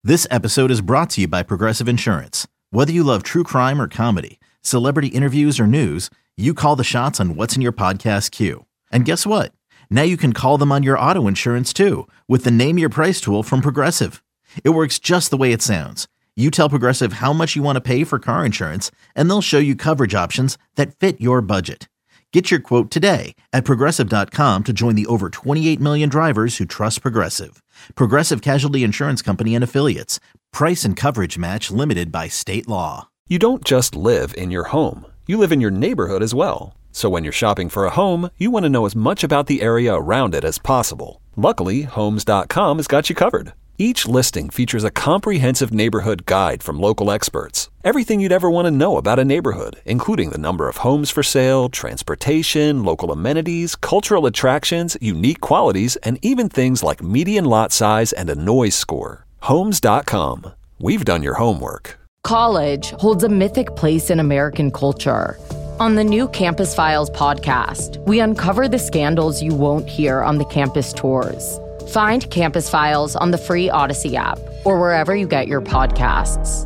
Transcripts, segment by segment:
This episode is brought to you by Progressive Insurance. Whether you love true crime or comedy, celebrity interviews or news, you call the shots on what's in your podcast queue. And guess what? Now you can call them on your auto insurance too with the Name Your Price tool from Progressive. It works just the way it sounds. You tell Progressive how much you want to pay for car insurance, and they'll show you coverage options that fit your budget. Get your quote today at Progressive.com to join the over 28 million drivers who trust Progressive. Progressive Casualty Insurance Company and Affiliates. Price and coverage match limited by state law. You don't just live in your home. You live in your neighborhood as well. So when you're shopping for a home, you want to know as much about the area around it as possible. Luckily, Homes.com has got you covered. Each listing features a comprehensive neighborhood guide from local experts. Everything you'd ever want to know about a neighborhood, including the number of homes for sale, transportation, local amenities, cultural attractions, unique qualities, and even things like median lot size and a noise score. Homes.com. We've done your homework. College holds a mythic place in American culture. On the new Campus Files podcast, we uncover the scandals you won't hear on the campus tours. Find Campus Files on the free Odyssey app or wherever you get your podcasts.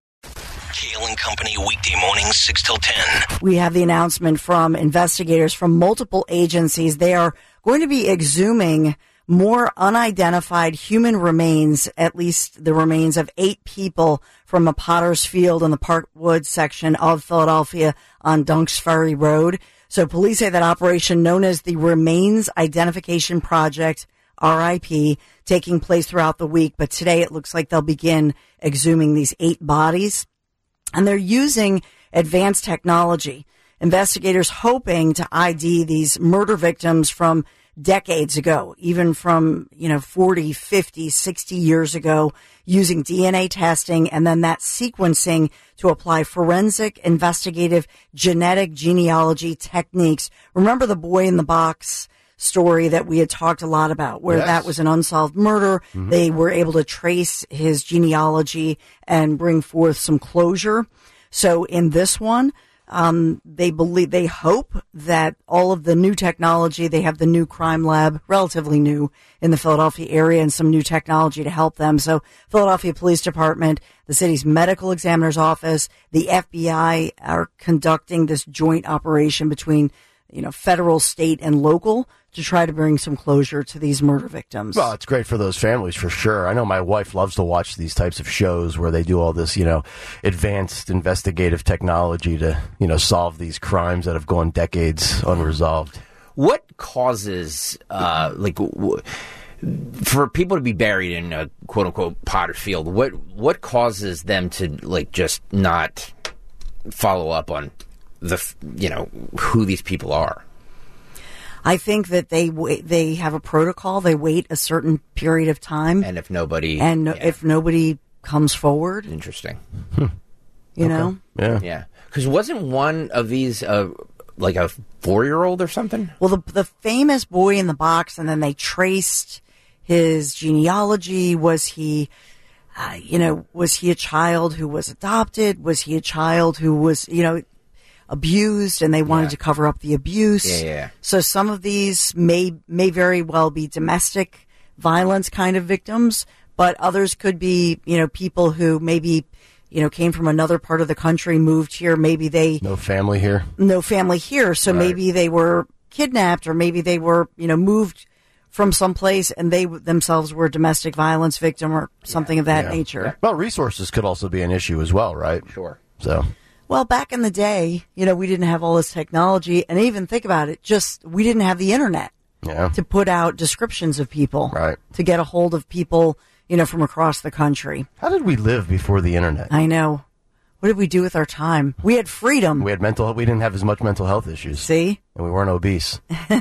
Kale and Company weekday mornings 6 till 10. We have the announcement from investigators from multiple agencies. They are going to be exhuming more unidentified human remains, at least the remains of 8 people from a potter's field in the Parkwood section of Philadelphia on Dunks Ferry Road. So police say that operation known as the Remains Identification Project, RIP, taking place throughout the week. But today it looks like they'll begin exhuming these 8 bodies. And they're using advanced technology. Investigators hoping to ID these murder victims from decades ago, even from, 40, 50, 60 years ago, using DNA testing and then that sequencing to apply forensic, investigative, genetic genealogy techniques. Remember the boy in the box story that we had talked a lot about, where that was an unsolved murder. Mm-hmm. They were able to trace his genealogy and bring forth some closure. So in this one, they hope that all of the new technology, they have the new crime lab, relatively new in the Philadelphia area, and some new technology to help them. So Philadelphia Police Department, the city's medical examiner's office, the FBI are conducting this joint operation between, federal, state, and local to try to bring some closure to these murder victims. Well, it's great for those families for sure. I know my wife loves to watch these types of shows where they do all this, advanced investigative technology to, solve these crimes that have gone decades unresolved. What causes, for people to be buried in a quote unquote Potter field, what causes them to just not follow up on who these people are? I think that they have a protocol. They wait a certain period of time, and if nobody comes forward, interesting. You know, yeah. Because wasn't one of these like a 4-year-old or something? Well, the famous boy in the box, and then they traced his genealogy. Was he, was he a child who was adopted? Was he a child who was, abused, and they wanted to cover up the abuse? Yeah. So some of these may very well be domestic violence kind of victims, but others could be, people who maybe, came from another part of the country, moved here. Maybe no family here. So right. Maybe they were kidnapped, or maybe they were, moved from someplace and they themselves were a domestic violence victim or something of that nature. Yeah. Well, resources could also be an issue as well, right? Sure. So. Well, back in the day, we didn't have all this technology, and even think about it, we didn't have the internet to put out descriptions of people, right? To get a hold of people, from across the country. How did we live before the internet? I know. What did we do with our time? We had freedom. We didn't have as much mental health issues. See? And we weren't obese.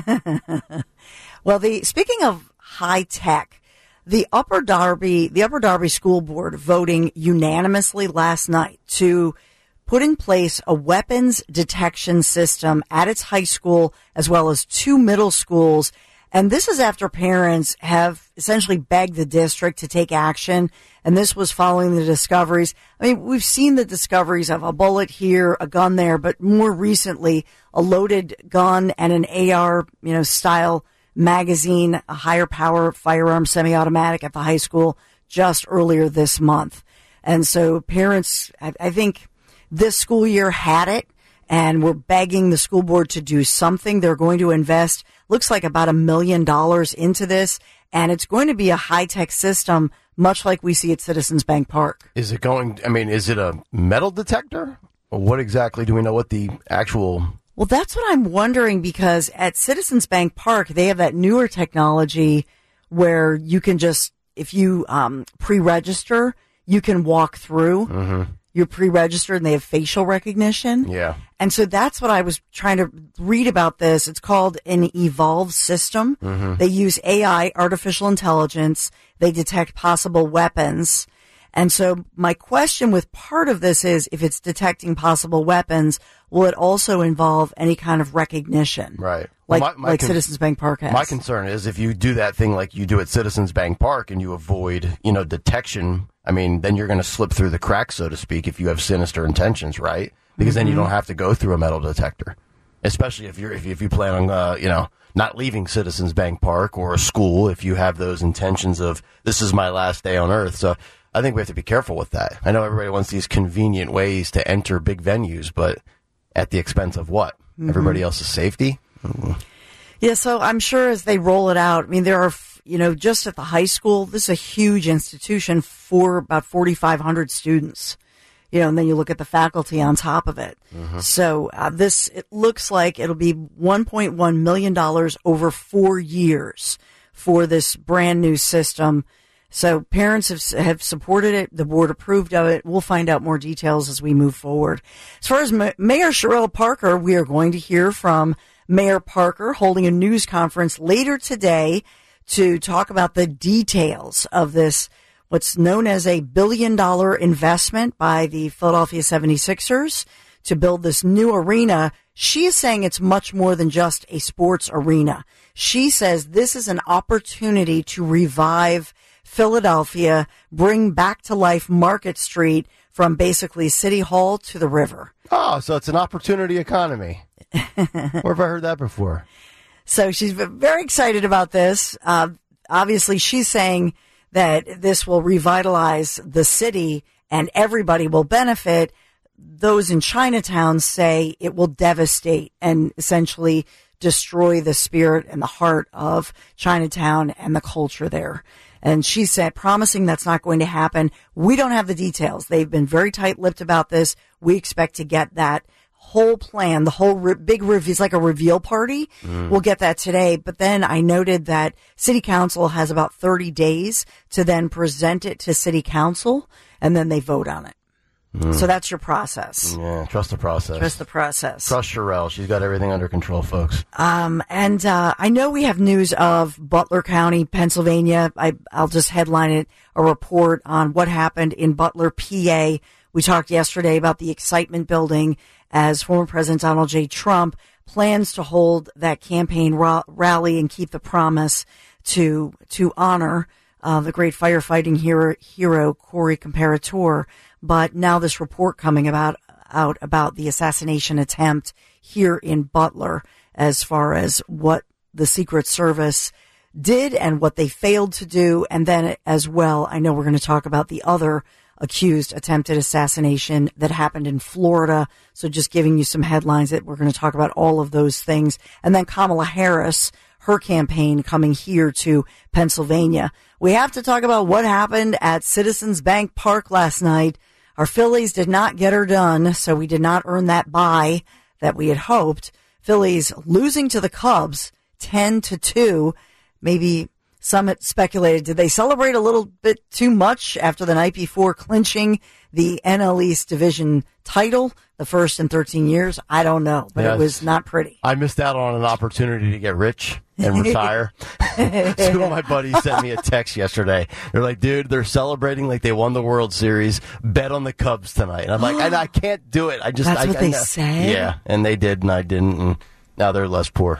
Well, speaking of high tech, the Upper Darby School Board voting unanimously last night to put in place a weapons detection system at its high school as well as 2 middle schools. And this is after parents have essentially begged the district to take action. And this was following the discoveries. I mean, we've seen the discoveries of a bullet here, a gun there, but more recently, a loaded gun and an AR, style magazine, a higher power firearm semi-automatic at the high school just earlier this month. And so parents, I think this school year had it, and we're begging the school board to do something. They're going to invest, looks like about $1 million into this, and it's going to be a high-tech system, much like we see at Citizens Bank Park. Is it is it a metal detector? Or what exactly do we know what the actual... Well, that's what I'm wondering, because at Citizens Bank Park, they have that newer technology where you can just, if you pre-register, you can walk through. Mm-hmm. You're pre-registered and they have facial recognition. Yeah. And so that's what I was trying to read about this. It's called an Evolve system. Mm-hmm. They use AI, artificial intelligence. They detect possible weapons. And so my question with part of this is, if it's detecting possible weapons, will it also involve any kind of recognition? Right. Like Citizens Bank Park has. My concern is if you do that thing like you do at Citizens Bank Park and you avoid, detection, then you're going to slip through the cracks, so to speak, if you have sinister intentions, right? Because then you don't have to go through a metal detector, especially if you plan on, not leaving Citizens Bank Park or a school if you have those intentions of this is my last day on earth. So I think we have to be careful with that. I know everybody wants these convenient ways to enter big venues, but at the expense of what? Everybody else's safety? Yeah, so I'm sure as they roll it out, there are, just at the high school, this is a huge institution for about 4,500 students, and then you look at the faculty on top of it. Mm-hmm. So it looks like it'll be $1.1 million over 4 years for this brand new system. So parents have supported it. The board approved of it. We'll find out more details as we move forward. As far as Mayor Cherelle Parker, we are going to hear from Mayor Parker holding a news conference later today to talk about the details of this, what's known as a $1 billion investment by the Philadelphia 76ers to build this new arena. She is saying it's much more than just a sports arena. She says this is an opportunity to revive Philadelphia, bring back to life Market Street from basically City Hall to the river. Oh, so it's an opportunity economy. Where have I heard that before? So she's very excited about this. Obviously, she's saying that this will revitalize the city and everybody will benefit. Those in Chinatown say it will devastate and essentially destroy the spirit and the heart of Chinatown and the culture there. And she said, promising that's not going to happen. We don't have the details. They've been very tight-lipped about this. We expect to get that whole plan, the whole big review. It's like a reveal party. We'll get that today. But then I noted that City Council has about 30 days to then present it to City Council, and then they vote on it. So that's your process. Yeah, trust the process. Trust the process. Trust Cherelle. She's got everything under control, folks. And I know we have news of Butler County, Pennsylvania. I'll just headline it, a report on what happened in Butler, PA. We talked yesterday about the excitement building as former President Donald J. Trump plans to hold that campaign rally and keep the promise to honor the great firefighting hero Corey Comparator. But now this report coming out about the assassination attempt here in Butler, as far as what the Secret Service did and what they failed to do. And then as well, I know we're going to talk about the other accused attempted assassination that happened in Florida. So just giving you some headlines that we're going to talk about all of those things. And then Kamala Harris, her campaign coming here to Pennsylvania. We have to talk about what happened at Citizens Bank Park last night. Our Phillies did not get her done, so we did not earn that bye that we had hoped. Phillies losing to the Cubs 10-2. Maybe some had speculated, did they celebrate a little bit too much after the night before clinching the NL East division title, the first in 13 years? I don't know, but It was not pretty. I missed out on an opportunity to get rich and retire. Two of my buddies sent me a text yesterday. They're like, dude, they're celebrating like they won the World Series. Bet on the Cubs tonight. And I'm like, I can't do it. That's what they say? Yeah, and they did and I didn't, and now they're less poor.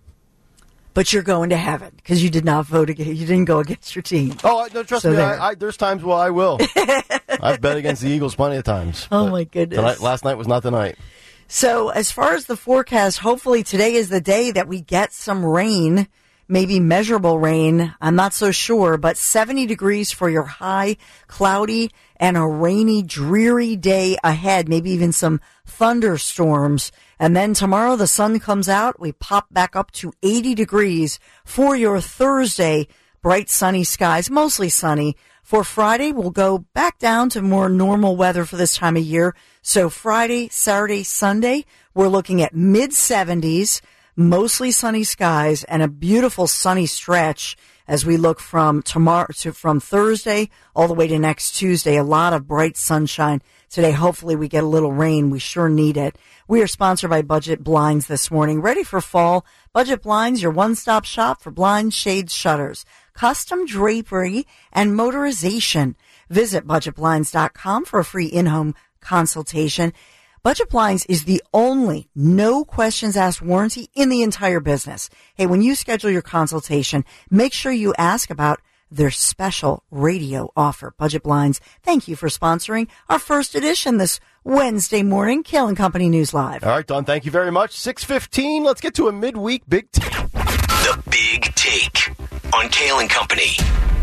But you're going to heaven because you did not vote against. You didn't go against your team. Oh, no, trust me. There's times where I will. I've bet against the Eagles plenty of times. Oh my goodness! Last night was not the night. So as far as the forecast, hopefully today is the day that we get some rain maybe measurable rain. I'm not so sure, but 70 degrees for your high, cloudy, and a rainy, dreary day ahead, maybe even some thunderstorms. And then tomorrow the sun comes out. We pop back up to 80 degrees for your Thursday. Bright sunny skies, mostly sunny. For Friday, we'll go back down to more normal weather for this time of year. So Friday, Saturday, Sunday, we're looking at mid-70s, mostly sunny skies, and a beautiful sunny stretch as we look from Thursday all the way to next Tuesday. A lot of bright sunshine today. Hopefully we get a little rain. We sure need it. We are sponsored by Budget Blinds this morning. Ready for fall? Budget Blinds, your one-stop shop for blinds, shades, shutters, custom drapery, and motorization. Visit budgetblinds.com for a free in-home consultation. Budget Blinds is the only no questions asked warranty in the entire business. Hey, when you schedule your consultation, make sure you ask about their special radio offer. Budget Blinds, thank you for sponsoring our first edition this Wednesday morning, Kale and Company News Live. All right, Don, thank you very much. 6:15, let's get to a midweek Big Take. The Big Take on Kale and Company.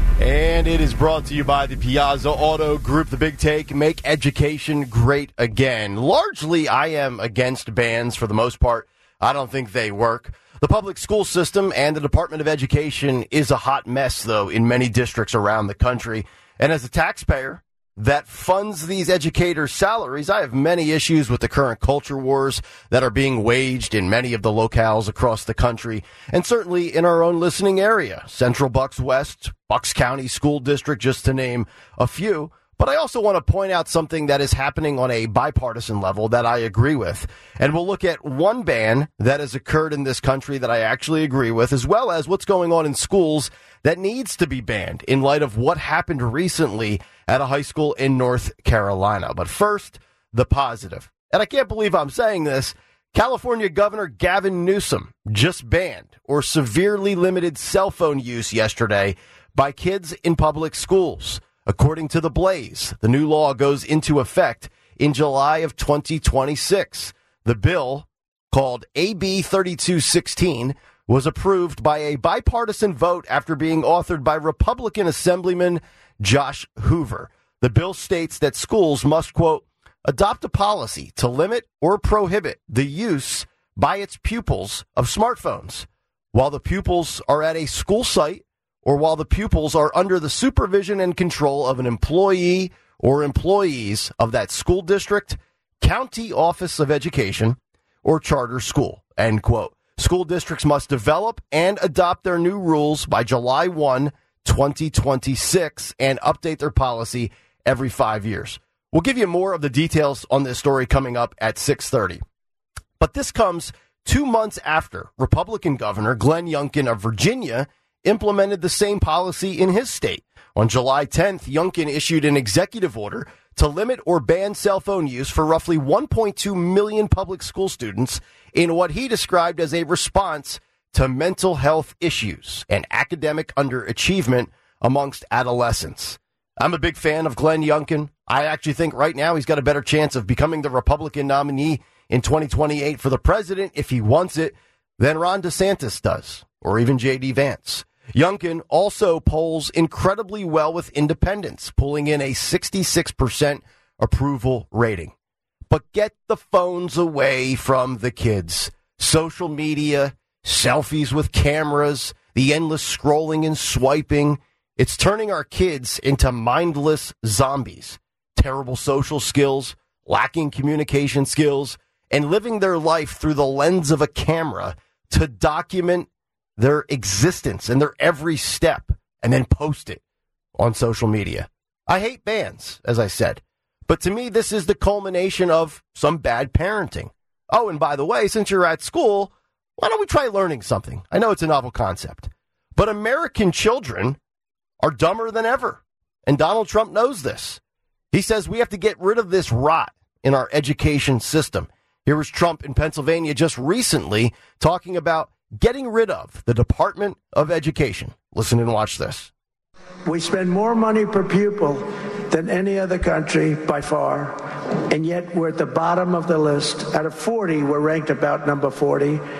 And it is brought to you by the Piazza Auto Group. The Big Take, make education great again. Largely, I am against bans for the most part. I don't think they work. The public school system and the Department of Education is a hot mess, though, in many districts around the country. And as a taxpayer that funds these educators' salaries, I have many issues with the current culture wars that are being waged in many of the locales across the country, and certainly in our own listening area, Central Bucks West, Bucks County School District, just to name a few. But I also want to point out something that is happening on a bipartisan level that I agree with. And we'll look at one ban that has occurred in this country that I actually agree with, as well as what's going on in schools that needs to be banned in light of what happened recently at a high school in North Carolina. But first, the positive. And I can't believe I'm saying this. California Governor Gavin Newsom just banned or severely limited cell phone use yesterday by kids in public schools. According to The Blaze, the new law goes into effect in July of 2026. The bill, called AB 3216, was approved by a bipartisan vote after being authored by Republican Assemblyman Josh Hoover. The bill states that schools must, quote, adopt a policy to limit or prohibit the use by its pupils of smartphones while the pupils are at a school site or while the pupils are under the supervision and control of an employee or employees of that school district, county office of education, or charter school, end quote. School districts must develop and adopt their new rules by July 1, 2026, and update their policy every 5 years. We'll give you more of the details on this story coming up at 6:30. But this comes 2 months after Republican Governor Glenn Youngkin of Virginia implemented the same policy in his state. On July 10th, Youngkin issued an executive order to limit or ban cell phone use for roughly 1.2 million public school students in what he described as a response to mental health issues and academic underachievement amongst adolescents. I'm a big fan of Glenn Youngkin. I actually think right now he's got a better chance of becoming the Republican nominee in 2028 for the president, if he wants it, than Ron DeSantis does, or even J.D. Vance. Youngkin also polls incredibly well with independents, pulling in a 66% approval rating. But get the phones away from the kids. Social media, selfies with cameras, the endless scrolling and swiping. It's turning our kids into mindless zombies. Terrible social skills, lacking communication skills, and living their life through the lens of a camera to document their existence and their every step and then post it on social media. I hate bans, as I said, but to me, this is the culmination of some bad parenting. Oh, and by the way, since you're at school, why don't we try learning something? I know it's a novel concept, but American children are dumber than ever, and Donald Trump knows this. He says we have to get rid of this rot in our education system. Here was Trump in Pennsylvania just recently talking about getting rid of the Department of Education. Listen and watch this. We spend more money per pupil than any other country by far, and yet we're at the bottom of the list. Out of 40, we're ranked about number 40.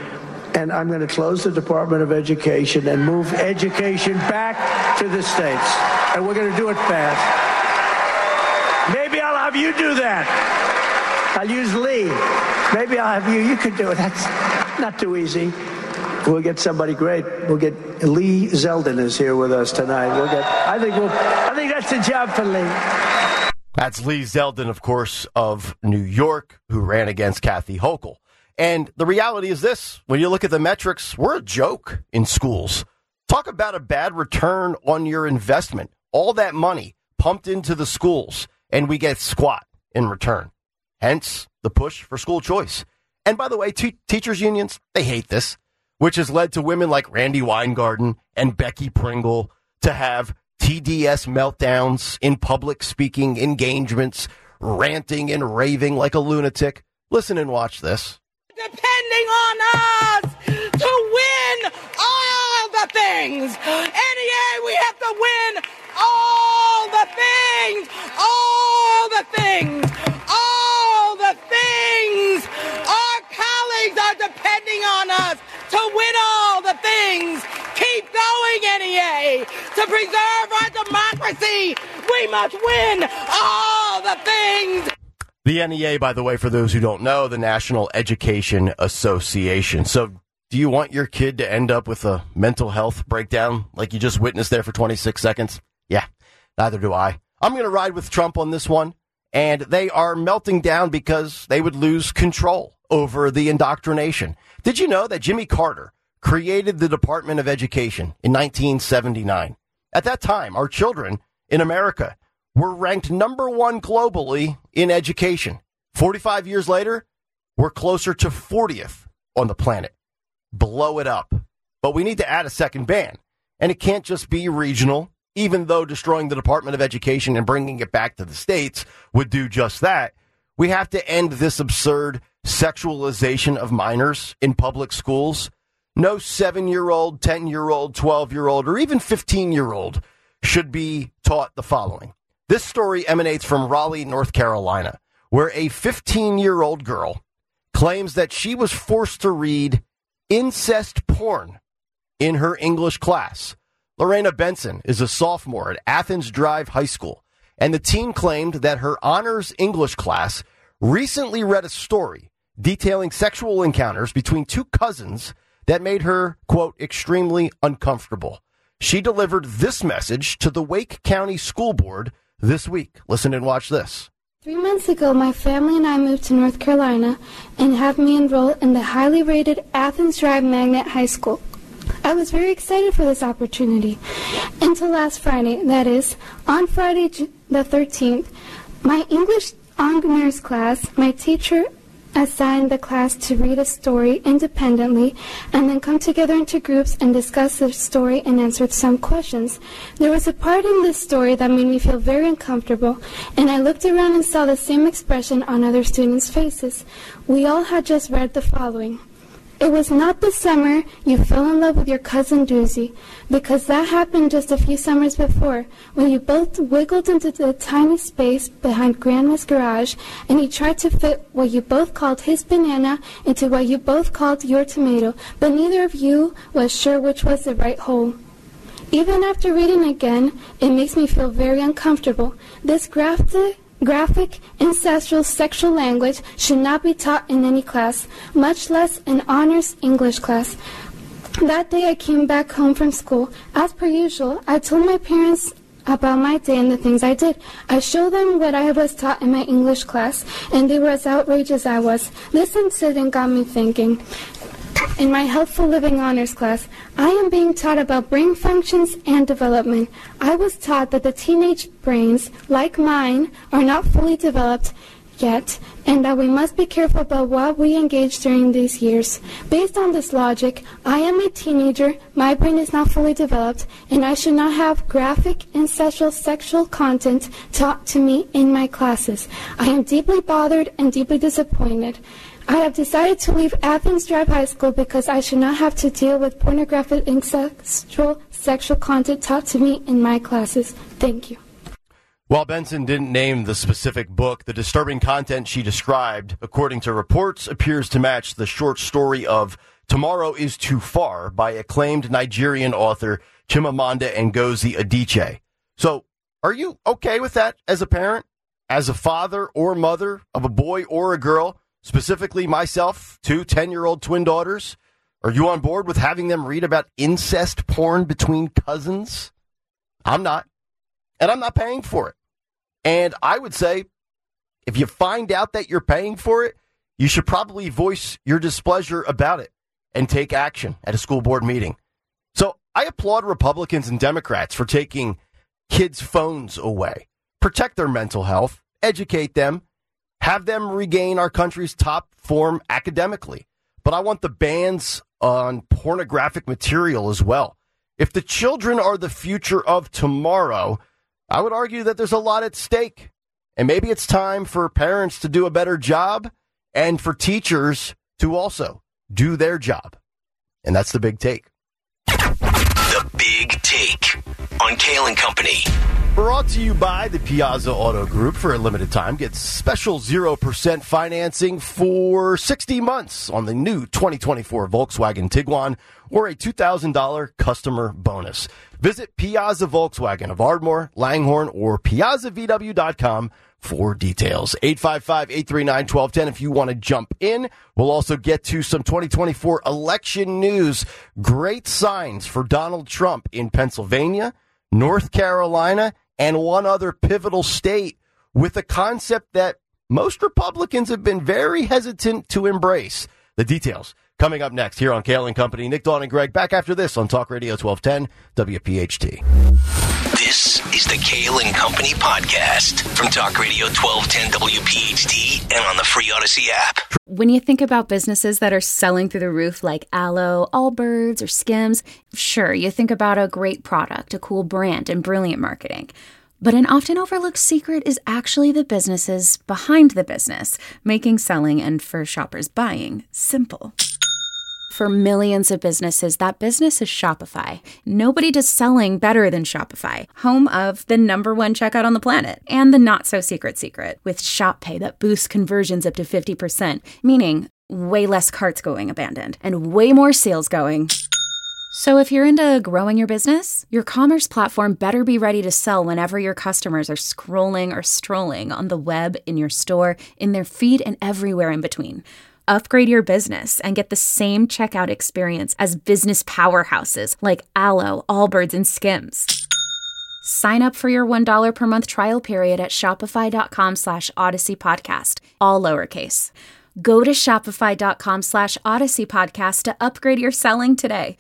and I'm going to close the Department of Education and move education back to the states. And we're going to do it fast. Maybe I'll have you do that. I'll use Lee. Maybe I'll have you. You could do it. That's not too easy. We'll get somebody great. We'll get Lee Zeldin is here with us tonight. I think that's the job for Lee. That's Lee Zeldin, of course, of New York, who ran against Kathy Hochul. And the reality is this. When you look at the metrics, we're a joke in schools. Talk about a bad return on your investment. All that money pumped into the schools, and we get squat in return. Hence, the push for school choice. And by the way, teachers' unions, they hate this, which has led to women like Randy Weingarten and Becky Pringle to have TDS meltdowns in public speaking engagements, ranting and raving like a lunatic. Listen and watch this. Depending on us to win all the things. NEA, we have to win all the things. All the things. All the things. Our colleagues are depending on us to win all the things. Keep going, NEA. To preserve our democracy, we must win all the things. The NEA, by the way, for those who don't know, the National Education Association. So do you want your kid to end up with a mental health breakdown like you just witnessed there for 26 seconds? Yeah, neither do I. I'm going to ride with Trump on this one. And they are melting down because they would lose control over the indoctrination. Did you know that Jimmy Carter created the Department of Education in 1979? At that time, our children in America were ranked number one globally in education. 45 years later, we're closer to 40th on the planet. Blow it up. But we need to add a second ban. And it can't just be regional, even though destroying the Department of Education and bringing it back to the states would do just that. We have to end this absurd sexualization of minors in public schools. No 7-year-old, 10-year-old, 12-year-old, or even 15-year-old should be taught the following. This story emanates from Raleigh, North Carolina, where a 15-year-old girl claims that she was forced to read incest porn in her English class. Lorena Benson is a sophomore at Athens Drive High School, and the teen claimed that her honors English class recently read a story detailing sexual encounters between two cousins that made her, quote, extremely uncomfortable. She delivered this message to the Wake County School Board this week. Listen and watch this. 3 months ago, my family and I moved to North Carolina and have me enrolled in the highly rated Athens Drive Magnet High School. I was very excited for this opportunity. Until last Friday, that is, on Friday the 13th, my English honors class, my teacher assigned the class to read a story independently and then come together into groups and discuss the story and answer some questions. There was a part in this story that made me feel very uncomfortable, and I looked around and saw the same expression on other students' faces. We all had just read the following. It was not the summer you fell in love with your cousin Doozy, because that happened just a few summers before, when you both wiggled into the tiny space behind Grandma's garage, and you tried to fit what you both called his banana into what you both called your tomato, but neither of you was sure which was the right hole. Even after reading again, it makes me feel very uncomfortable. This graphic, ancestral sexual language should not be taught in any class, much less an honors English class. That day I came back home from school. As per usual, I told my parents about my day and the things I did. I showed them what I was taught in my English class, and they were as outraged as I was. This incident got me thinking. In my Healthful Living Honors class, I am being taught about brain functions and development. I was taught that the teenage brains, like mine, are not fully developed yet, and that we must be careful about what we engage during these years. Based on this logic, I am a teenager, my brain is not fully developed, and I should not have graphic, ancestral, sexual content taught to me in my classes. I am deeply bothered and deeply disappointed. I have decided to leave Athens Drive High School because I should not have to deal with pornographic, ancestral, sexual content taught to me in my classes. Thank you. While Benson didn't name the specific book, the disturbing content she described, according to reports, appears to match the short story of Tomorrow is Too Far by acclaimed Nigerian author Chimamanda Ngozi Adichie. So are you okay with that as a parent, as a father or mother of a boy or a girl, specifically myself, 2 10-year-old twin daughters? Are you on board with having them read about incest porn between cousins? I'm not. And I'm not paying for it. And I would say, if you find out that you're paying for it, you should probably voice your displeasure about it and take action at a school board meeting. So I applaud Republicans and Democrats for taking kids' phones away. Protect their mental health, educate them, have them regain our country's top form academically. But I want the bans on pornographic material as well. If the children are the future of tomorrow, I would argue that there's a lot at stake. And maybe it's time for parents to do a better job and for teachers to also do their job. And that's the big take. The Big Take on Kale and Company. Brought to you by the Piazza Auto Group. For a limited time, get special 0% financing for 60 months on the new 2024 Volkswagen Tiguan or a $2,000 customer bonus. Visit Piazza Volkswagen of Ardmore, Langhorne, or PiazzaVW.com for details. 855-839-1210 if you want to jump in. We'll also get to some 2024 election news. Great signs for Donald Trump in Pennsylvania, North Carolina, and one other pivotal state with a concept that most Republicans have been very hesitant to embrace. The details coming up next here on Kale and Company. Nick, Dawn, and Greg back after this on Talk Radio 1210 WPHT. This is the Kale and Company podcast from Talk Radio 1210 WPHT and on the free Odyssey app. When you think about businesses that are selling through the roof like Aloe, Allbirds, or Skims, sure, you think about a great product, a cool brand, and brilliant marketing. But an often overlooked secret is actually the businesses behind the business, making selling and for shoppers buying simple. For millions of businesses, that business is Shopify. Nobody does selling better than Shopify, home of the #1 checkout on the planet and the not-so-secret secret with Shop Pay that boosts conversions up to 50%, meaning way less carts going abandoned and way more sales going. So if you're into growing your business, your commerce platform better be ready to sell whenever your customers are scrolling or strolling on the web, in your store, in their feed, and everywhere in between. Upgrade your business and get the same checkout experience as business powerhouses like Aloe, Allbirds, and Skims. Sign up for your $1 per month trial period at shopify.com/Odyssey Podcast, all lowercase. Go to shopify.com/Odyssey Podcast to upgrade your selling today.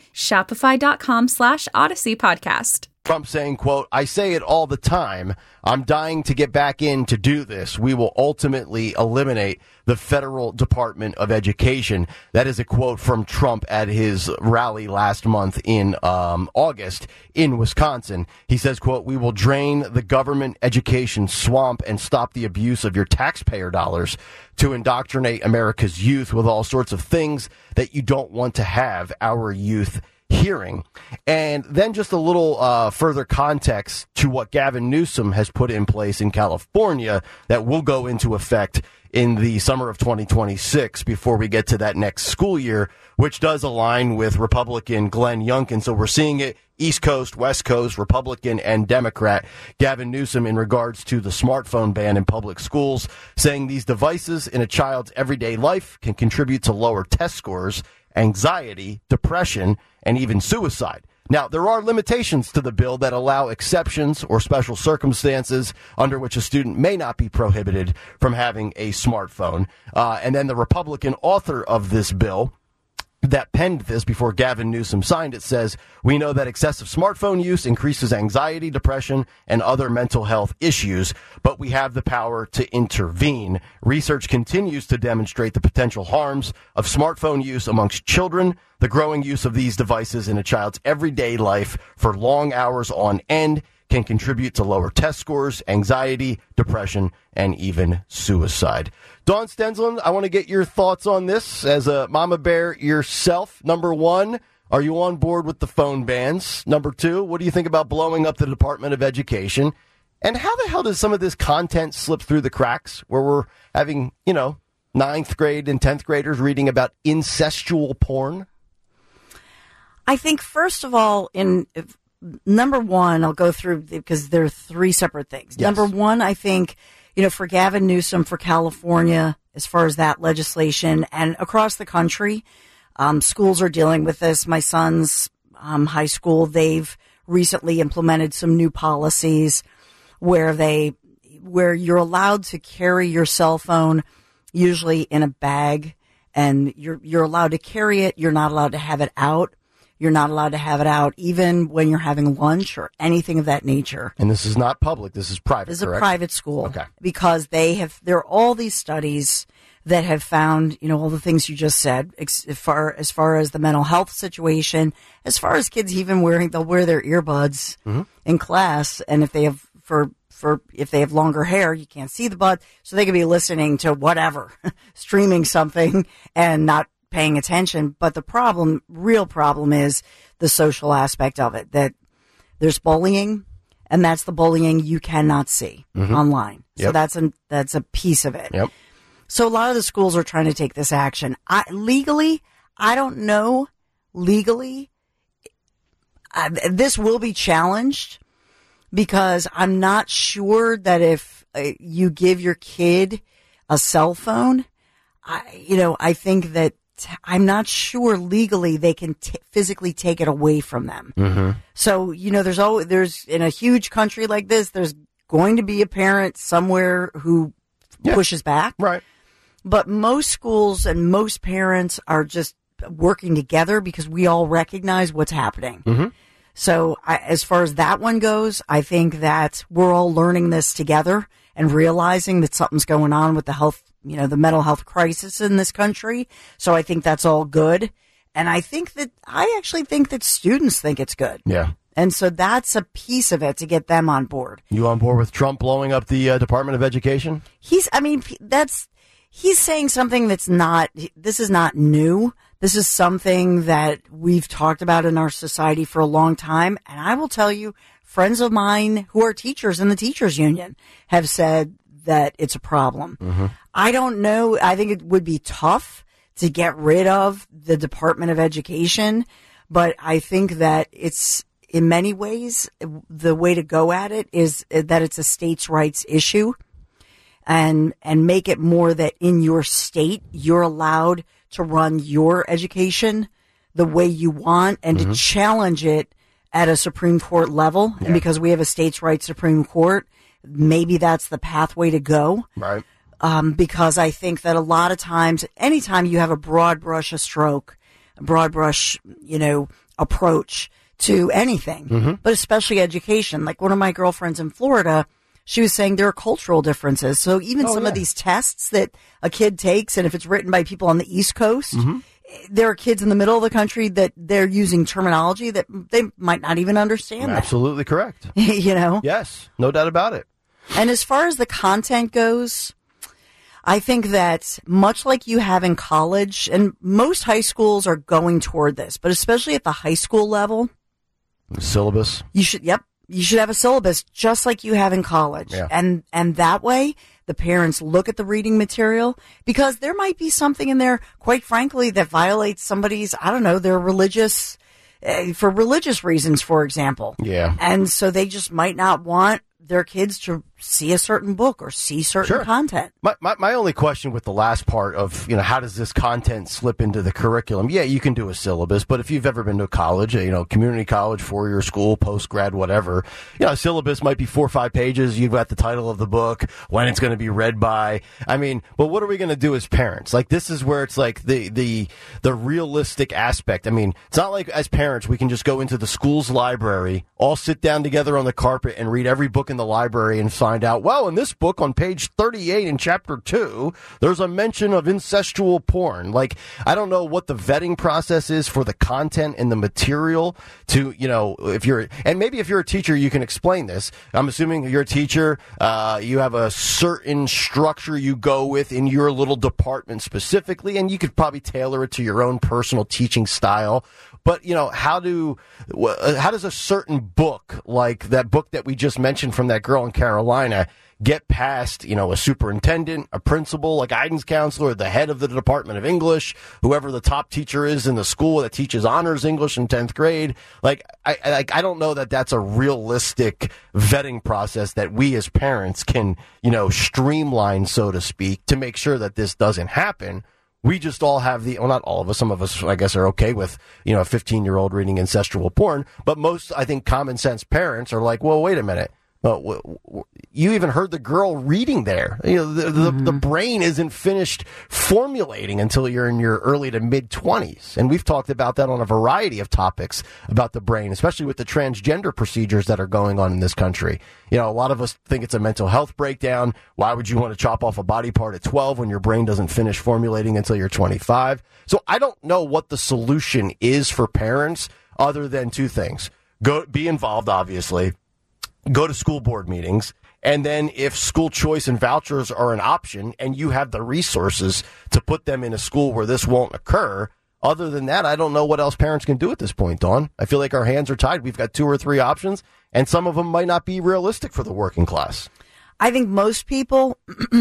Shopify.com/Odyssey Podcast. Trump saying, quote, "I say it all the time. I'm dying to get back in to do this. We will ultimately eliminate the Federal Department of Education." That is a quote from Trump at his rally last month in August in Wisconsin. He says, quote, "We will drain the government education swamp and stop the abuse of your taxpayer dollars to indoctrinate America's youth with all sorts of things that you don't want to have our youth hearing." And then just a little further context to what Gavin Newsom has put in place in California that will go into effect in the summer of 2026 before we get to that next school year, which does align with Republican Glenn Youngkin. So we're seeing it East Coast, West Coast, Republican and Democrat. Gavin Newsom in regards to the smartphone ban in public schools, saying these devices in a child's everyday life can contribute to lower test scores, anxiety, depression, and even suicide. Now, there are limitations to the bill that allow exceptions or special circumstances under which a student may not be prohibited from having a smartphone. And then the Republican author of this bill that penned this before Gavin Newsom signed it says, "We know that excessive smartphone use increases anxiety, depression, and other mental health issues, but we have the power to intervene. Research continues to demonstrate the potential harms of smartphone use amongst children. The growing use of these devices in a child's everyday life for long hours on end can contribute to lower test scores, anxiety, depression, and even suicide." Dawn Stensland, I want to get your thoughts on this as a mama bear yourself. Number one, are you on board with the phone bans? Number two, what do you think about blowing up the Department of Education? And how the hell does some of this content slip through the cracks where we're having, 9th grade and 10th graders reading about incestual porn? I think, first of all, number one, I'll go through because there are three separate things. Yes. Number one, I think, for Gavin Newsom, for California, as far as that legislation and across the country, schools are dealing with this. My son's high school, they've recently implemented some new policies where you're allowed to carry your cell phone usually in a bag, and you're allowed to carry it. You're not allowed to have it out. You're not allowed to have it out even when you're having lunch or anything of that nature. And this is not public. This is private, This is correct? a private school. Okay. Because there are all these studies that have found, all the things you just said, as far as the mental health situation, as far as kids even they'll wear their earbuds in class, and if they have if they have longer hair, you can't see the bud, so they could be listening to whatever, streaming something and not paying attention. But the real problem is the social aspect of it, that there's bullying, and that's the bullying you cannot see online. Yep. So that's a piece of it. Yep. So a lot of the schools are trying to take this action. Legally, I don't know. Legally, this will be challenged because I'm not sure that if you give your kid a cell phone, I think that I'm not sure legally they can physically take it away from them. Mm-hmm. So, there's in a huge country like this, there's going to be a parent somewhere who pushes back. Right. But most schools and most parents are just working together because we all recognize what's happening. Mm-hmm. So as far as that one goes, I think that we're all learning this together and realizing that something's going on with the health, the mental health crisis in this country. So I think that's all good. And I actually think that students think it's good. Yeah. And so that's a piece of it to get them on board. You on board with Trump blowing up the Department of Education? He's saying something this is not new. This is something that we've talked about in our society for a long time. And I will tell you, friends of mine who are teachers in the teachers union have said that it's a problem. Mm-hmm. I don't know. I think it would be tough to get rid of the Department of Education, but I think that it's, in many ways, the way to go at it is that it's a states' rights issue. And make it more that in your state, you're allowed to run your education the way you want and to challenge it at a Supreme Court level. Yeah. And because we have a states' rights Supreme Court, maybe that's the pathway to go. Right. Because I think that a lot of times, anytime you have a broad brush approach to anything, but especially education, like one of my girlfriends in Florida, she was saying there are cultural differences. So even some of these tests that a kid takes, and if it's written by people on the East Coast, there are kids in the middle of the country that they're using terminology that they might not even understand. Absolutely correct. Yes, no doubt about it. And as far as the content goes, I think that much like you have in college, and most high schools are going toward this, but especially at the high school level, syllabus. You should have a syllabus just like you have in college. Yeah. And that way the parents look at the reading material, because there might be something in there, quite frankly, that violates somebody's, their religious, for religious reasons, for example. Yeah. And so they just might not want their kids to see a certain book or see certain content. My only question with the last part of, how does this content slip into the curriculum? Yeah, you can do a syllabus, but if you've ever been to college, community college, 4-year school, post-grad, whatever, a syllabus might be 4 or 5 pages. You've got the title of the book, when it's going to be read by. But what are we going to do as parents? Like, this is where it's like the realistic aspect. It's not like as parents we can just go into the school's library, all sit down together on the carpet and read every book in the library and find out, well, in this book on page 38 in chapter 2, there's a mention of incestual porn. Like, I don't know what the vetting process is for the content and the material to, if you're a teacher, you can explain this. I'm assuming you're a teacher, you have a certain structure you go with in your little department specifically, and you could probably tailor it to your own personal teaching style. But, how does a certain book, like that book that we just mentioned from that girl in Carolina, get past, a superintendent, a principal, a guidance counselor, the head of the Department of English, whoever the top teacher is in the school that teaches honors English in 10th grade. I don't know that that's a realistic vetting process that we as parents can, streamline, so to speak, to make sure that this doesn't happen. We just all have not all of us, some of us, I guess, are okay with, a 15-year-old reading incestual porn. But most, I think, common sense parents are like, well, wait a minute. You even heard the girl reading there. The brain isn't finished formulating until you're in your early to mid-20s. And we've talked about that on a variety of topics about the brain, especially with the transgender procedures that are going on in this country. A lot of us think it's a mental health breakdown. Why would you want to chop off a body part at 12 when your brain doesn't finish formulating until you're 25? So I don't know what the solution is for parents other than two things. Be involved, obviously. Go to school board meetings, and then if school choice and vouchers are an option and you have the resources to put them in a school where this won't occur, other than that, I don't know what else parents can do at this point, Dawn. I feel like our hands are tied. We've got 2 or 3 options, and some of them might not be realistic for the working class. I think most people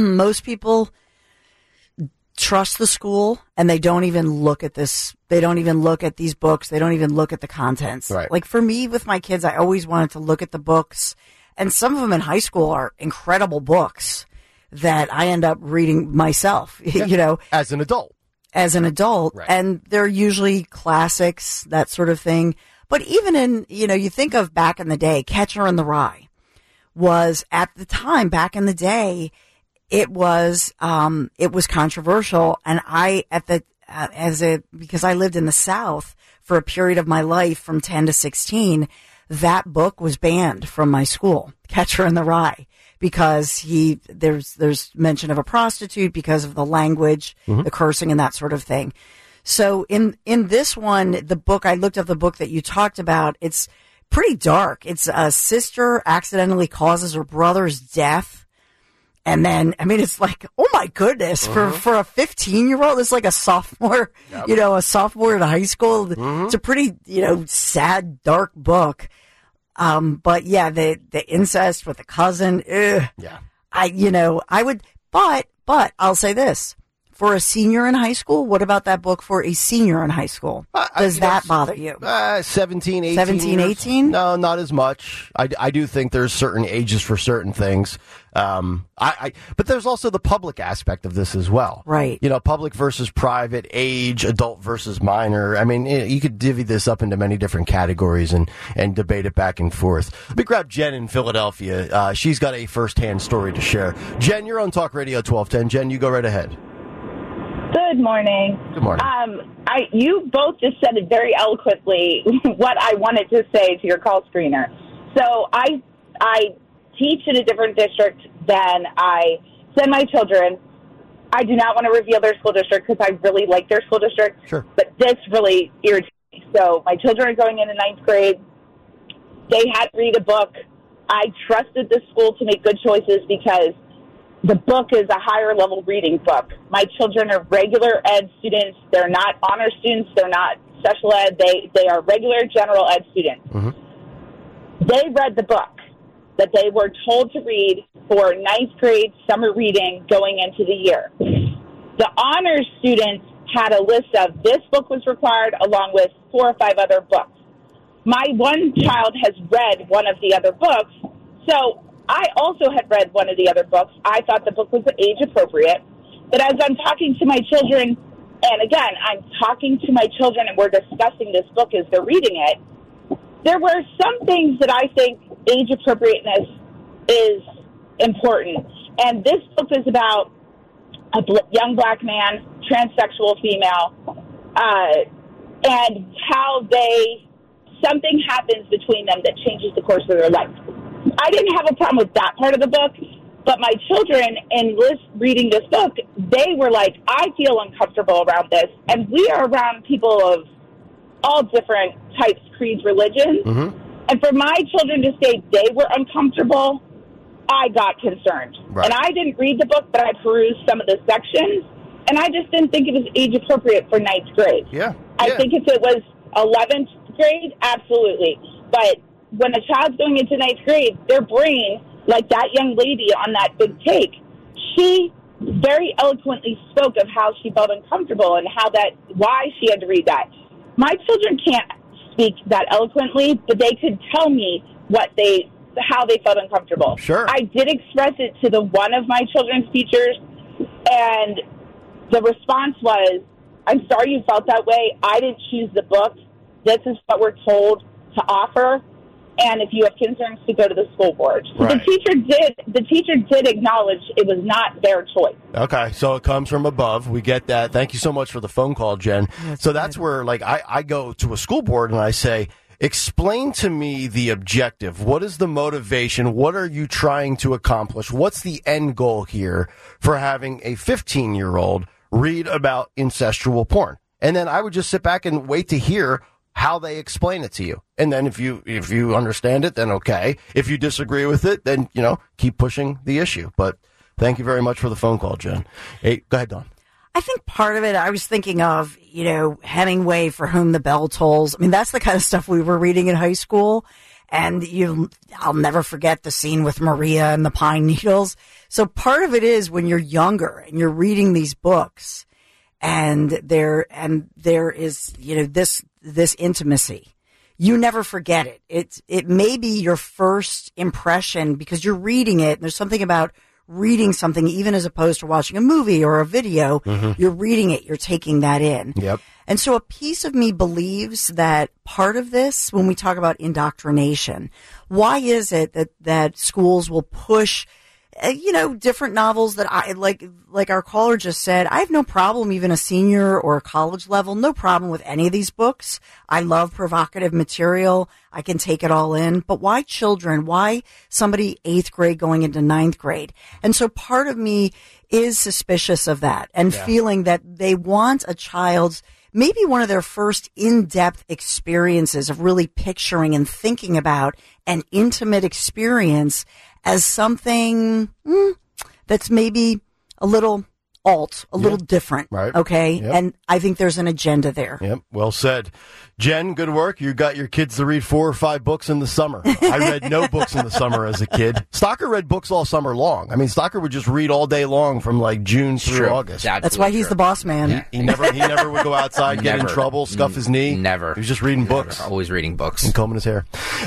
trust the school, and they don't even look at this. They don't even look at these books. They don't even look at the contents. Right. Like for me, with my kids, I always wanted to look at the books, and some of them in high school are incredible books that I end up reading myself, As an adult. Right. And they're usually classics, that sort of thing. But even in, you think of back in the day, Catcher in the Rye was at the time, back in the day, it was controversial. And because I lived in the South for a period of my life from 10 to 16, that book was banned from my school, Catcher in the Rye, because there's mention of a prostitute because of the language, the cursing and that sort of thing. So in this one, the book, I looked up the book that you talked about. It's pretty dark. It's a sister accidentally causes her brother's death. And then, it's like, oh my goodness, for a 15-year-old, it's like a sophomore, a sophomore in high school. It's a pretty, sad, dark book. But yeah, the incest with the cousin. Yeah. But I'll say this. For a senior in high school, what about that book for a senior in high school? Does that bother you? 17, 18. 17, 18? No, not as much. I do think there's certain ages for certain things. But there's also the public aspect of this as well. Right. Public versus private, age, adult versus minor. You could divvy this up into many different categories and debate it back and forth. Let me grab Jen in Philadelphia. She's got a firsthand story to share. Jen, you're on Talk Radio 1210. Jen, you go right ahead. Good morning. Good morning. You both just said it very eloquently what I wanted to say to your call screener. So I teach in a different district than I send my children. I do not want to reveal their school district because I really like their school district. Sure. But this really irritates me. So my children are going into 9th grade. They had to read a book. I trusted the school to make good choices because the book is a higher level reading book. My children are regular ed students. They're not honor students. They're not special ed. They are regular general ed students. Mm-hmm. They read the book that they were told to read for 9th grade summer reading going into the year. The honors students had a list of this book was required along with 4 or 5 other books. My one child has read one of the other books, so I also had read one of the other books. I thought the book was age appropriate. But as I'm talking to my children, and again, I'm talking to my children and we're discussing this book as they're reading it, there were some things that I think age appropriateness is important. And this book is about a young black man, transsexual female, and how something happens between them that changes the course of their life. I didn't have a problem with that part of the book, but my children, in reading this book, they were like, I feel uncomfortable around this. And we are around people of all different types, creeds, religions. Mm-hmm. And for my children to say they were uncomfortable, I got concerned. Right. And I didn't read the book, but I perused some of the sections, and I just didn't think it was age appropriate for 9th grade. Yeah. I think if it was 11th grade, absolutely. But when a child's going into 9th grade, their brain like that young lady on that big take, she very eloquently spoke of how she felt uncomfortable and why she had to read that. My children can't speak that eloquently, but they could tell me how they felt uncomfortable. Sure. I did express it to one of my children's teachers, and the response was, I'm sorry you felt that way. I didn't choose the book. This is what we're told to offer. And if you have concerns, to go to the school board. So right. The teacher did acknowledge it was not their choice. Okay, so it comes from above. We get that. Thank you so much for the phone call, Jen. That's where, like, I go to a school board and I say, explain to me the objective. What is the motivation? What are you trying to accomplish? What's the end goal here for having a 15-year-old read about incestual porn? And then I would just sit back and wait to hear how they explain it to you. And then if you understand it, then okay. If you disagree with it, then, keep pushing the issue. But thank you very much for the phone call, Jen. Hey, go ahead, Dawn. I think part of it, I was thinking of, Hemingway, For Whom the Bell Tolls. I mean, that's the kind of stuff we were reading in high school. And I'll never forget the scene with Maria and the pine needles. So part of it is when you're younger and you're reading these books and there is, this intimacy. You never forget it. It may be your first impression because you're reading it. There's something about reading something, even as opposed to watching a movie or a video. Mm-hmm. You're reading it. You're taking that in. Yep. And so a piece of me believes that part of this, when we talk about indoctrination, why is it that schools will push different novels that I like our caller just said, I have no problem, even a senior or a college level, no problem with any of these books. I love provocative material. I can take it all in. But why children? Why somebody 8th grade going into 9th grade? And so part of me is suspicious of that and feeling that they want a child's maybe one of their first in-depth experiences of really picturing and thinking about an intimate experience as something that's maybe a little little different. Right. Okay. Yep. And I think there's an agenda there. Yep. Well said. Jen, good work. You got your kids to read 4 or 5 books in the summer. I read no books in the summer as a kid. Stocker read books all summer long. I mean, Stocker would just read all day long from like June through August. That's why he's the boss man. Yeah. He never would go outside, get in trouble, scuff his knee. Never. He was just reading books. Always reading books. And combing his hair.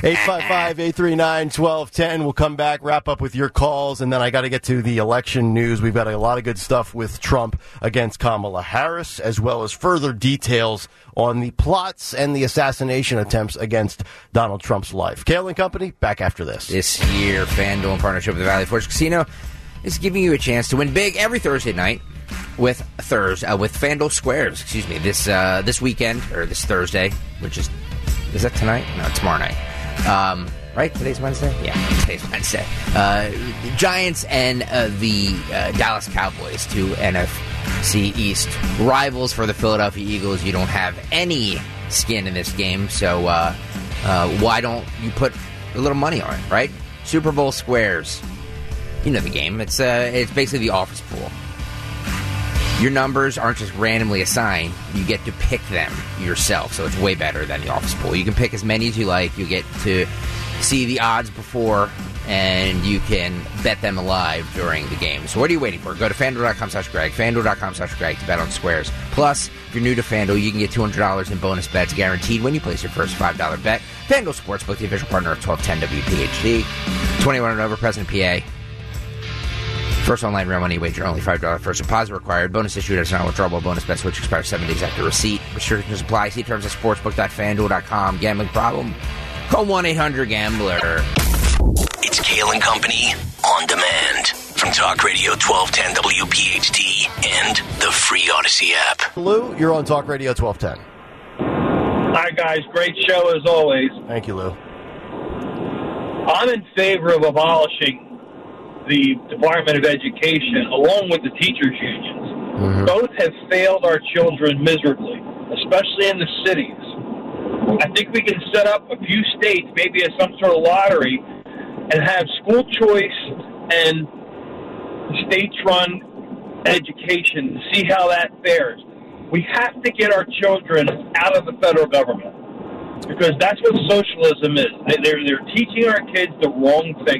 855-839-1210. We'll come back, wrap up with your calls, and then I got to get to the election news. We've got a lot of good stuff with Trump against Kamala Harris, as well as further details on the plots and the assassination attempts against Donald Trump's life. Kale and Company, back after this. This year, FanDuel, in partnership with the Valley Forge Casino, is giving you a chance to win big every Thursday night with FanDuel Squares. This weekend, or this Thursday, which is that tonight? No, it's tomorrow night. Right? Today's Wednesday? Yeah, today's Wednesday. Giants and the Dallas Cowboys, 2 NFC East rivals for the Philadelphia Eagles. You don't have any skin in this game, so why don't you put a little money on it, right? Super Bowl Squares. You know the game. It's basically the office pool. Your numbers aren't just randomly assigned. You get to pick them yourself, so it's way better than the office pool. You can pick as many as you like. You get to see the odds before, and you can bet them live during the game. So what are you waiting for? Go to FanDuel.com/Greg, FanDuel.com/Greg to bet on Squares. Plus, if you're new to FanDuel, you can get $200 in bonus bets guaranteed when you place your first $5 bet. FanDuel Sportsbook, the official partner of 1210 WPHT. 21 and over, present PA. First online real money wager, only $5 first deposit required. Bonus issued as an withdrawable bonus bet, which expires 7 days after receipt. Restrictions apply. See terms at sportsbook.fanduel.com. Gambling problem? Call 1-800-GAMBLER. It's Kale and Company on demand from Talk Radio 1210 WPHT and the free Odyssey app. Lou, you're on Talk Radio 1210. Hi, guys. Great show as always. Thank you, Lou. I'm in favor of abolishing the Department of Education along with the teachers' unions. Mm-hmm. Both have failed our children miserably, especially in the cities. I think we can set up a few states, maybe as some sort of lottery, and have school choice and state-run education, see how that fares. We have to get our children out of the federal government because that's what socialism is. They're teaching our kids the wrong thing.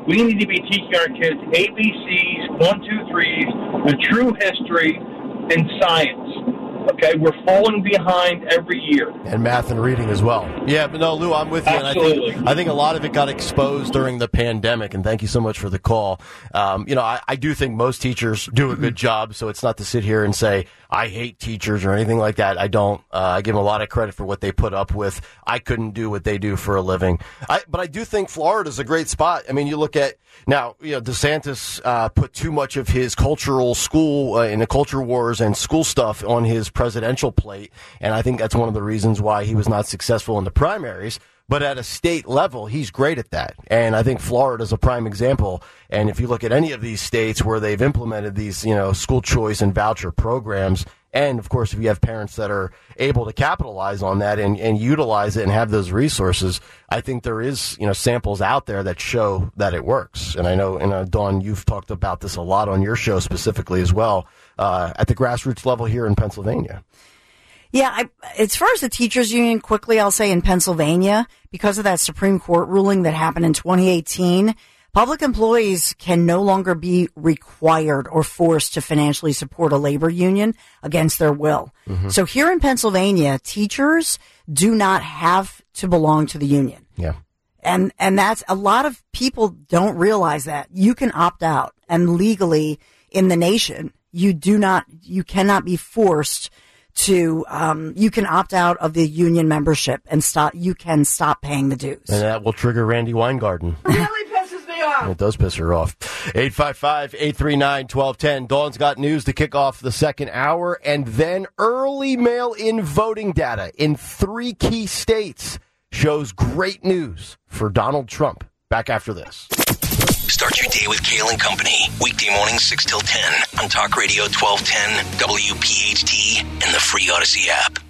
We need to be teaching our kids ABCs, 1, 2, 3s, the true history, and science. Okay, we're falling behind every year. And math and reading as well. Yeah, but no, Lou, I'm with you. Absolutely. And I think a lot of it got exposed during the pandemic, and thank you so much for the call. I do think most teachers do a good job, so it's not to sit here and say, I hate teachers or anything like that. I don't. I give them a lot of credit for what they put up with. I couldn't do what they do for a living. But I do think Florida's a great spot. I mean, you look at, now, DeSantis put too much of his cultural school in the culture wars and school stuff on his presidential plate, and I think that's one of the reasons why he was not successful in the primaries. But at a state level, he's great at that. And I think Florida's a prime example. And if you look at any of these states where they've implemented these, school choice and voucher programs, and of course, if you have parents that are able to capitalize on that and utilize it and have those resources, I think there is, samples out there that show that it works. And I know, Dawn, you've talked about this a lot on your show specifically as well, at the grassroots level here in Pennsylvania. Yeah, as far as the teachers union, quickly, I'll say in Pennsylvania, because of that Supreme Court ruling that happened in 2018, public employees can no longer be required or forced to financially support a labor union against their will. Mm-hmm. So here in Pennsylvania, teachers do not have to belong to the union. Yeah. And that's, a lot of people don't realize that. You can opt out, and legally in the nation, you cannot be forced to, you can opt out of the union membership and you can stop paying the dues. And that will trigger Randy Weingarten. Really pisses me off. It does piss her off. 855-839-1210. Dawn's got news to kick off the second hour, and then early mail-in voting data in 3 key states shows great news for Donald Trump. Back after this. Start your day with Kale and Company. Weekday mornings 6 till 10 on Talk Radio 1210, WPHT, and the free Odyssey app.